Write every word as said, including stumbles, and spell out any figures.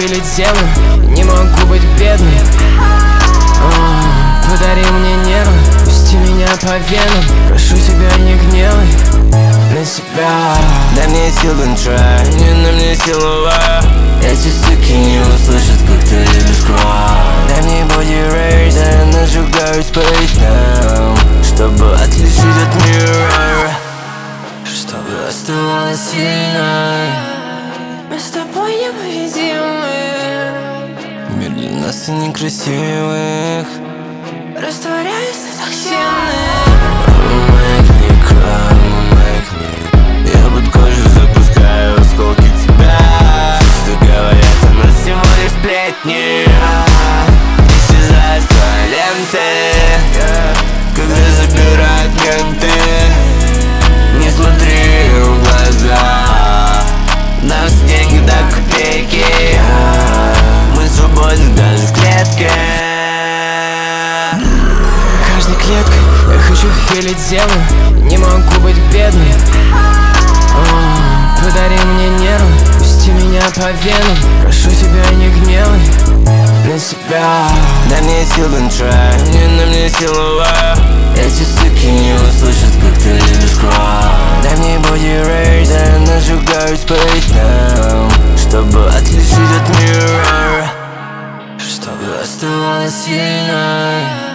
филить землю, не могу быть бедным. О, подари мне нервы, пусти меня по венам. Прошу тебя, не гневай на себя. Дай мне сил контроль, не на мне силовая. Эти суки не услышат, как ты любишь кровь. Дай мне body race, я нажигаю space now, чтобы отличить от мира, чтобы оставалась сильной. Мы с тобой непобедимы. Мир для нас и некрасивых. Растворяюсь на токсины. Я под кожу запускаю осколки тебя. Что говорят о нас всего лишь сплетни. Исчезают с твоей ленты, когда забирают менты. Не смотри в глаза, наши деньги до копейки. Мы свободны даже в клетке. Каждой клеткой я хочу филить землю, не могу быть бедным. О, подари мне нервы, пусти меня по венам. Прошу тебя, не гневай на себя. Дай мне сил контроль, не на мне силовая. Эти суки не услышат, как ты любишь кровь. Дай мне body race, я нажигаю space now, чтобы отличить от мира, чтобы оставалась сильной.